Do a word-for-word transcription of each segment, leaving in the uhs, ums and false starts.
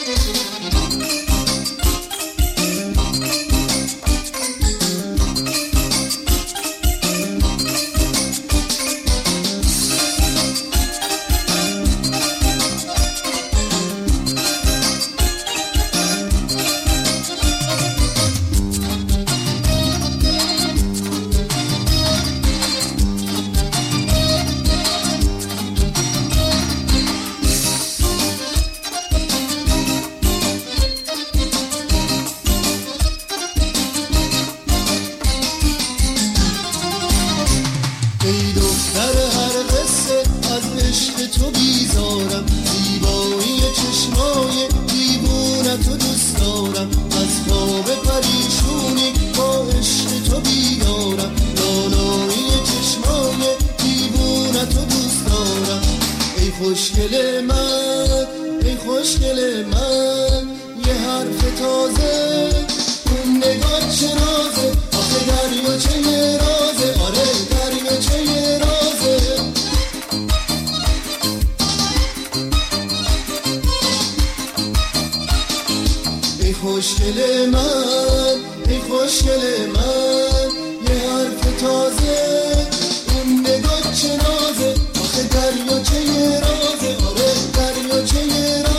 ای دختر هر قصه از عشق تو بیزارم، زیبایی چشمای دیوونتو دوست دارم، از خواب پریشونی با عشق تو بیدارم، لالایی چشمای دیوونتو دوست دارم. ای خوشگل من، ای خوشگل من، یه حرف تازه، اون نگاه چه نازه، آخه دریا چه یه رازه، آره دریا چه یه رازه. ای خوشگل من، ای خوشگل من، یه حرف تازه، اون نگاه چه نازه، آخه دریا چه یه رازه، آره دریا چه یه رازه.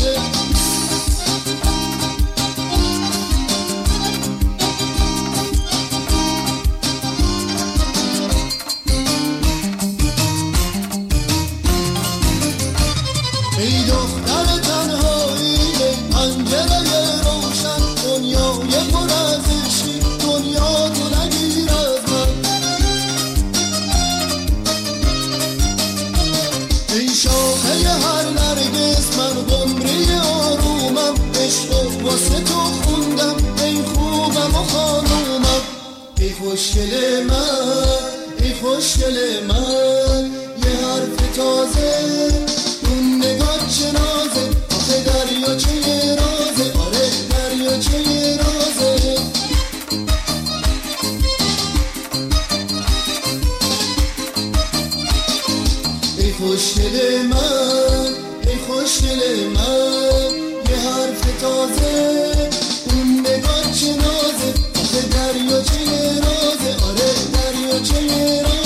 ای دختر تنهایی پنجره روشن، دنیای پر از عشقی، دنیا تو نگیر از من. ای شاخه هر نرگس من قمری آرومم، عشق واسه تو خوندم، ای خوبم و خانومم. ای خوشگل من، ای خوشگل من، یه حرف تازه، اون نگاه چه نازه، آخه دریا چه یه رازه، آره دریا چه یه رازه. ای خوشگل من، ای خوشگل من، یه حرف تازه، اون نگاه چه نازه، آخه دریا چه یه رازه، آره دریا چه یه رازه.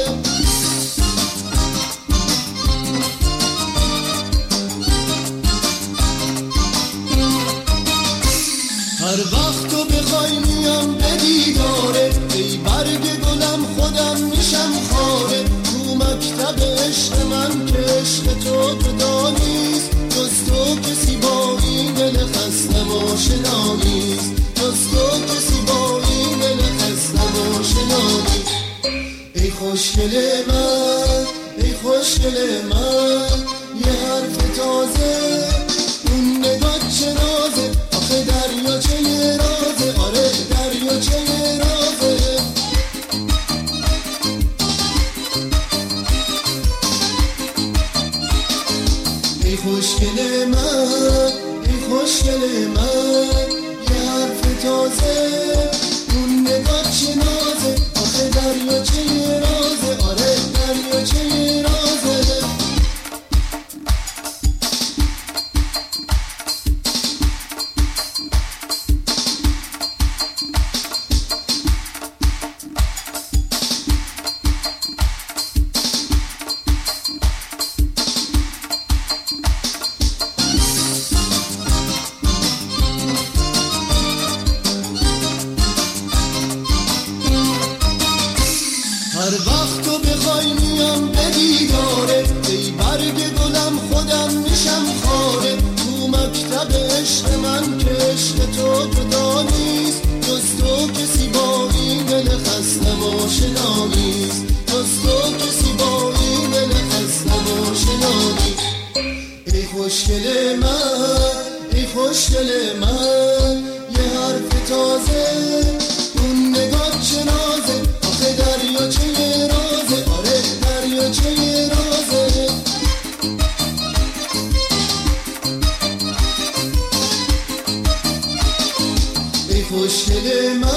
هر وقت تو بخوای میام به دیداره، ای برگ گلم خودم میشم خاره، تو مکتب عشق من که عشق تو جدا نیست، جز تو کسی با این دل خستم آشنا نیست، جز تو کسی با این دل خستم آشنا نیست. ای خوشگل من، ای خوشگل من، یه حرف تازه، اون نگاه چه نازه، آخه دریا چه یه رازه، آره دریا چه یه رازه. ای خوشگل من، ای خوشگل من، یه حرف تازه، اون نگاه چه نازه، آخه دریا چه یه رازه، آره دریا چه یه رازه. هر وقت تو بخوای میام به دیداره، ای برگ گلم خودم میشم خاره، تو مکتب عشق من که عشق تو جدا نیست، جز تو کسی با این دل خستم آشنا نیست، جز تو کسی با این دل خستم آشنا نیست. ای خوشگل من، ای خوشگل من، یه حرف تازه، اون نگاه چه نازه، آخه دریا چه یه رازه، آره دریا چه یه رازه. ای خوشگل من،